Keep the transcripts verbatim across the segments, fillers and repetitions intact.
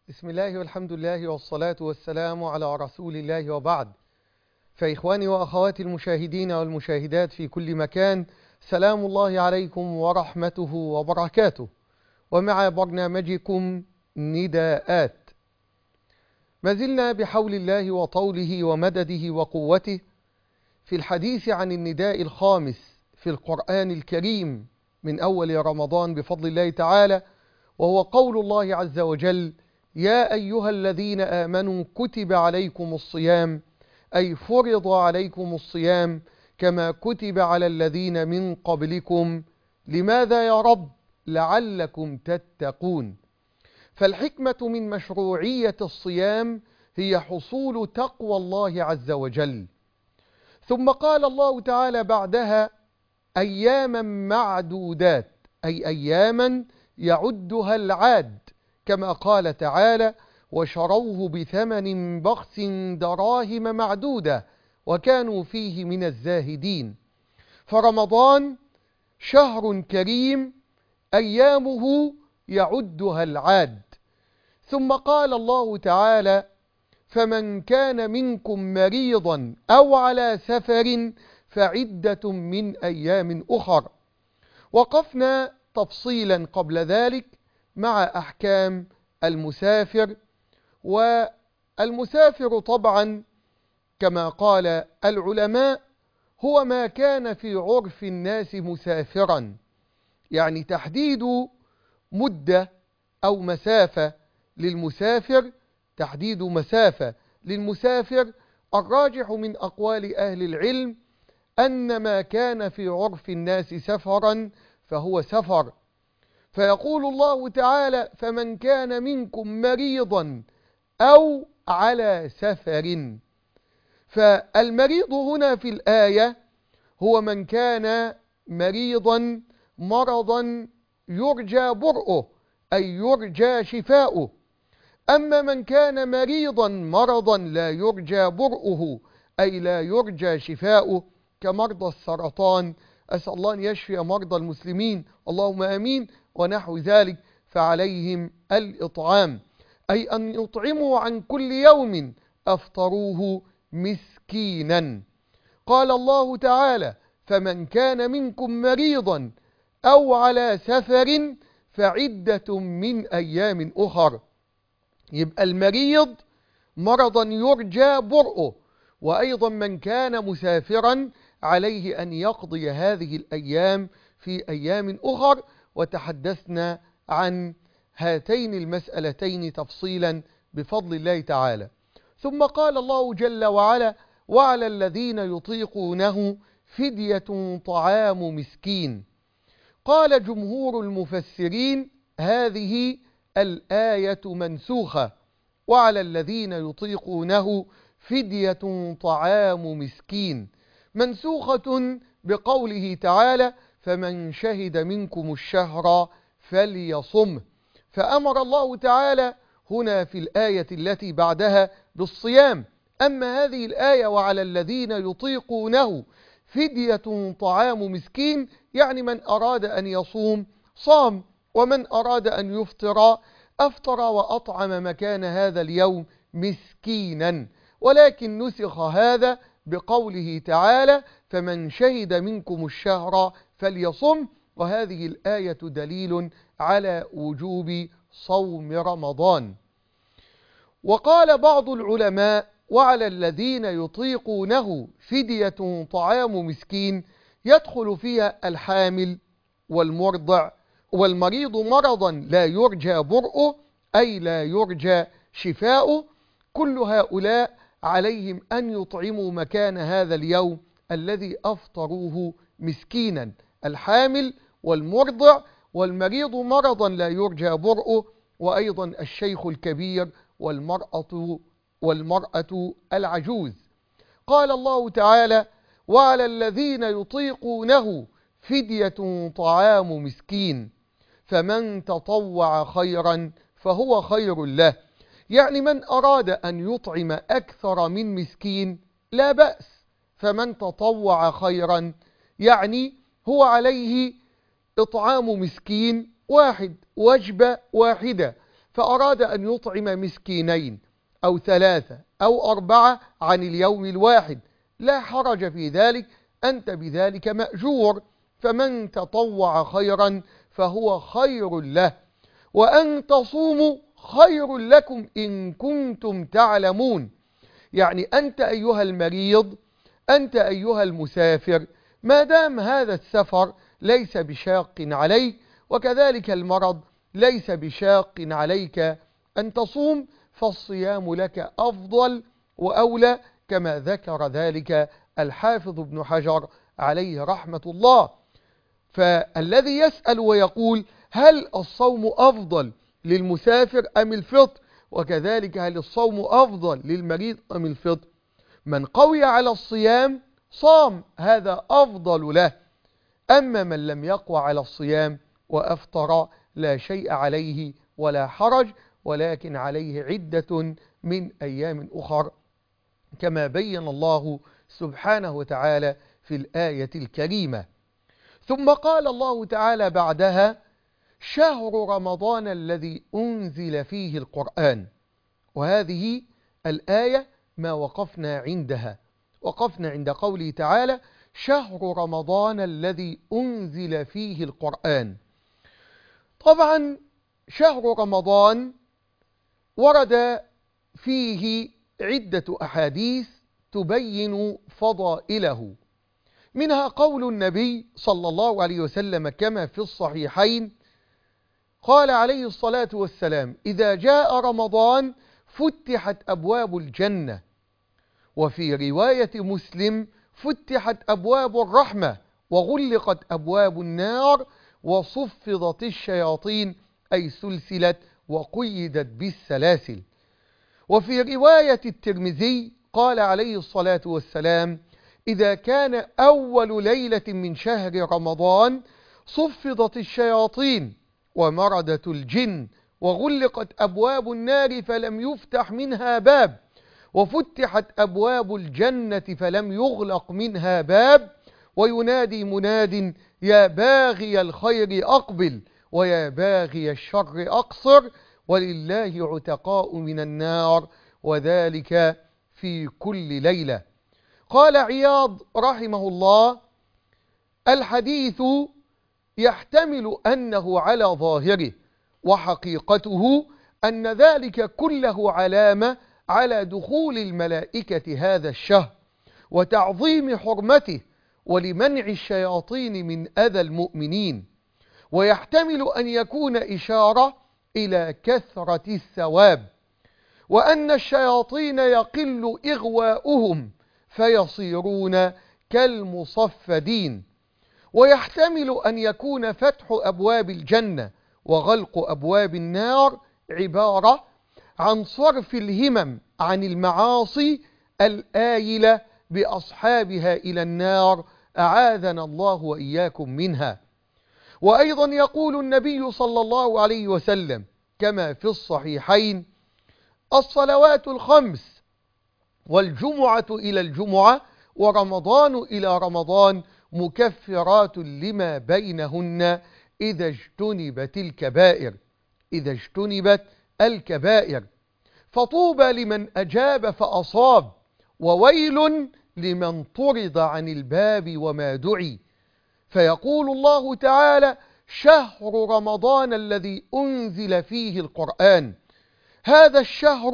بسم الله والحمد لله والصلاة والسلام على رسول الله وبعد. فإخواني وأخواتي المشاهدين والمشاهدات في كل مكان، سلام الله عليكم ورحمته وبركاته، ومع برنامجكم نداءات. ما زلنا بحول الله وطوله ومدده وقوته في الحديث عن النداء الخامس في القرآن الكريم من أول رمضان بفضل الله تعالى، وهو قول الله عز وجل: يا أيها الذين آمنوا كتب عليكم الصيام، أي فرض عليكم الصيام كما كتب على الذين من قبلكم. لماذا يا رب؟ لعلكم تتقون. فالحكمة من مشروعية الصيام هي حصول تقوى الله عز وجل. ثم قال الله تعالى بعدها: أياما معدودات، أي أياما يعدها العاد، كما قال تعالى: وشروه بثمن بخس دراهم معدودة وكانوا فيه من الزاهدين. فرمضان شهر كريم أيامه يعدها العاد. ثم قال الله تعالى: فمن كان منكم مريضا أو على سفر فعدة من أيام أخر. وقفنا تفصيلا قبل ذلك مع أحكام المسافر. والمسافر طبعا كما قال العلماء هو ما كان في عرف الناس مسافرا، يعني تحديد مدة أو مسافة للمسافر، تحديد مسافة للمسافر الراجح من أقوال أهل العلم أن ما كان في عرف الناس سفرا فهو سفر. فيقول الله تعالى: فمن كان منكم مريضا أو على سفر. فالمريض هنا في الآية هو من كان مريضا مرضا يرجى برؤه، أي يرجى شفاؤه. أما من كان مريضا مرضا لا يرجى برؤه، أي لا يرجى شفاؤه، كمرضى السرطان، أسأل الله أن يشفي مرضى المسلمين، اللهم آمين، ونحو ذلك، فعليهم الإطعام، أي أن يطعموا عن كل يوم أفطروه مسكينا. قال الله تعالى: فمن كان منكم مريضا أو على سفر فعدة من أيام أخر. يبقى المريض مرضا يرجى برؤه، وأيضا من كان مسافرا عليه أن يقضي هذه الأيام في أيام أخر. وتحدثنا عن هاتين المسألتين تفصيلا بفضل الله تعالى. ثم قال الله جل وعلا: وعلى الذين يطيقونه فدية طعام مسكين. قال جمهور المفسرين: هذه الآية منسوخة، وعلى الذين يطيقونه فدية طعام مسكين، منسوخة بقوله تعالى: فمن شهد منكم الشهر فليصمه. فأمر الله تعالى هنا في الآية التي بعدها بالصيام. أما هذه الآية وعلى الذين يطيقونه فدية طعام مسكين، يعني من أراد أن يصوم صام، ومن أراد أن يفطر أفطر وأطعم مكان هذا اليوم مسكينا. ولكن نسخ هذا بقوله تعالى: فمن شهد منكم الشهر فليصم. وهذه الآية دليل على وجوب صوم رمضان. وقال بعض العلماء: وعلى الذين يطيقونه فدية طعام مسكين، يدخل فيها الحامل والمرضع والمريض مرضا لا يرجى برؤه، أي لا يرجى شفاؤه. كل هؤلاء عليهم أن يطعموا مكان هذا اليوم الذي أفطروه مسكينا. الحامل والمرضع والمريض مرضا لا يرجى برؤه، وأيضا الشيخ الكبير والمرأة والمرأة العجوز. قال الله تعالى: وعلى الذين يطيقونه فدية طعام مسكين، فمن تطوع خيرا فهو خير له. يعني من أراد أن يطعم أكثر من مسكين لا بأس، فمن تطوع خيرا يعني هو عليه إطعام مسكين واحد، وجبة واحدة، فأراد أن يطعم مسكينين أو ثلاثة أو أربعة عن اليوم الواحد، لا حرج في ذلك، أنت بذلك مأجور، فمن تطوع خيرا فهو خير له، وأن تصوموا خير لكم إن كنتم تعلمون. يعني أنت أيها المريض، أنت أيها المسافر، ما دام هذا السفر ليس بشاق عليك، وكذلك المرض ليس بشاق عليك أن تصوم، فالصيام لك أفضل وأولى، كما ذكر ذلك الحافظ ابن حجر عليه رحمة الله. فالذي يسأل ويقول هل الصوم أفضل للمسافر أم الفطر، وكذلك هل الصوم أفضل للمريض أم الفطر، من قوي على الصيام صام، هذا أفضل له، أما من لم يقوى على الصيام وأفطر لا شيء عليه ولا حرج، ولكن عليه عدة من أيام أخر، كما بين الله سبحانه وتعالى في الآية الكريمة. ثم قال الله تعالى بعدها: شهر رمضان الذي أنزل فيه القرآن. وهذه الآية ما وقفنا عندها، وقفنا عند قوله تعالى: شهر رمضان الذي أنزل فيه القرآن. طبعا شهر رمضان ورد فيه عدة أحاديث تبين فضائله، منها قول النبي صلى الله عليه وسلم كما في الصحيحين، قال عليه الصلاة والسلام: إذا جاء رمضان فتحت أبواب الجنة، وفي رواية مسلم: فتحت أبواب الرحمة وغلقت أبواب النار وصفدت الشياطين، أي سلسلت وقيدت بالسلاسل. وفي رواية الترمذي قال عليه الصلاة والسلام: إذا كان أول ليلة من شهر رمضان صفدت الشياطين ومردت الجن وغلقت أبواب النار فلم يفتح منها باب، وفتحت أبواب الجنة فلم يغلق منها باب، وينادي مناد: يا باغي الخير أقبل ويا باغي الشر أقصر، ولله عتقاء من النار، وذلك في كل ليلة. قال عياض رحمه الله: الحديث يحتمل أنه على ظاهره، وحقيقته أن ذلك كله علامة على دخول الملائكة هذا الشهر وتعظيم حرمته ولمنع الشياطين من أذى المؤمنين، ويحتمل أن يكون إشارة إلى كثرة الثواب، وأن الشياطين يقل إغواؤهم فيصيرون كالمصفدين، ويحتمل أن يكون فتح أبواب الجنة وغلق أبواب النار عبارة عن صرف الهمم عن المعاصي الآيلة بأصحابها إلى النار، أعاذنا الله وإياكم منها. وأيضا يقول النبي صلى الله عليه وسلم كما في الصحيحين: الصلوات الخمس والجمعة إلى الجمعة ورمضان إلى رمضان مكفرات لما بينهن إذا اجتنبت الكبائر، إذا اجتنبت الكبائر. فطوبى لمن أجاب فأصاب، وويل لمن طرد عن الباب وما دعي. فيقول الله تعالى: شهر رمضان الذي أنزل فيه القرآن. هذا الشهر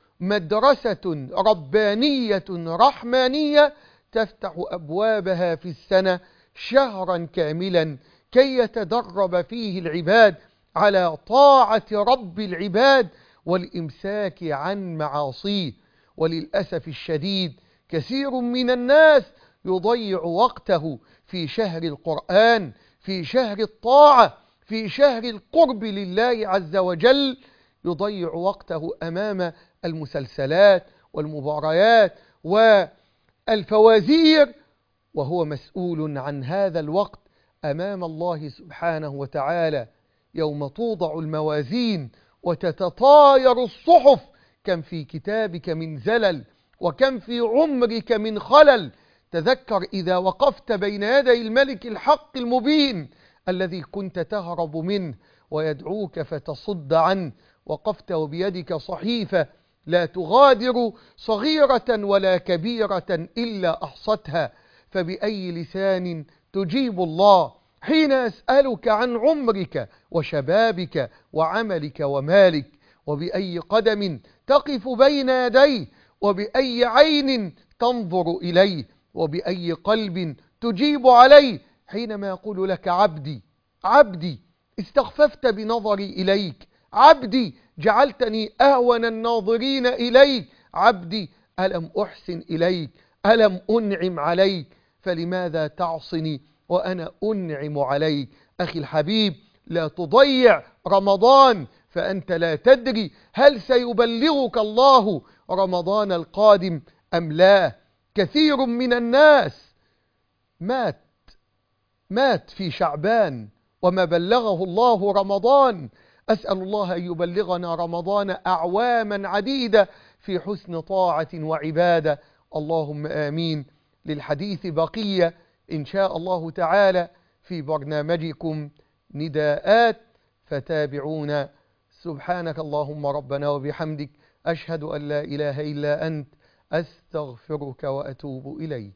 مدرسة ربانية رحمانية تفتح أبوابها في السنة شهرا كاملا كي يتدرب فيه العباد على طاعة رب العباد والإمساك عن معاصيه. وللأسف الشديد كثير من الناس يضيع وقته في شهر القرآن، في شهر الطاعة، في شهر القرب لله عز وجل، يضيع وقته أمام المسلسلات والمباريات والفوازير، وهو مسؤول عن هذا الوقت أمام الله سبحانه وتعالى يوم توضع الموازين وتتطاير الصحف. كم في كتابك من زلل، وكم في عمرك من خلل. تذكر إذا وقفت بين يدي الملك الحق المبين الذي كنت تهرب منه ويدعوك فتصد عنه وقفت وبيدك صحيفة لا تغادر صغيرة ولا كبيرة إلا أحصتها، فبأي لسان تجيب الله حين أسألك عن عمرك وشبابك وعملك ومالك؟ وبأي قدم تقف بين يديه؟ وبأي عين تنظر إليه؟ وبأي قلب تجيب عليه حينما يقول لك عبدي عبدي استخففت بنظري إليك، عبدي جعلتني أهون الناظرين إليك، عبدي ألم أحسن إليك، ألم أنعم عليك، فلماذا تعصني وأنا أنعم عليك؟ أخي الحبيب، لا تضيع رمضان، فأنت لا تدري هل سيبلغك الله رمضان القادم أم لا. كثير من الناس مات مات في شعبان وما بلغه الله رمضان. أسأل الله أن يبلغنا رمضان أعواما عديدة في حسن طاعة وعبادة، اللهم آمين. للحديث بقية إن شاء الله تعالى في برنامجكم نداءات، فتابعونا. سبحانك اللهم ربنا وبحمدك، أشهد أن لا إله إلا أنت، أستغفرك وأتوب إليك.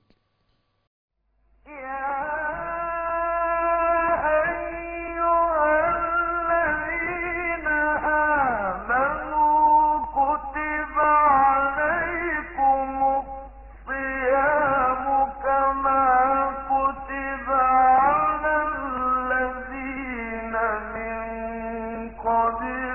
قد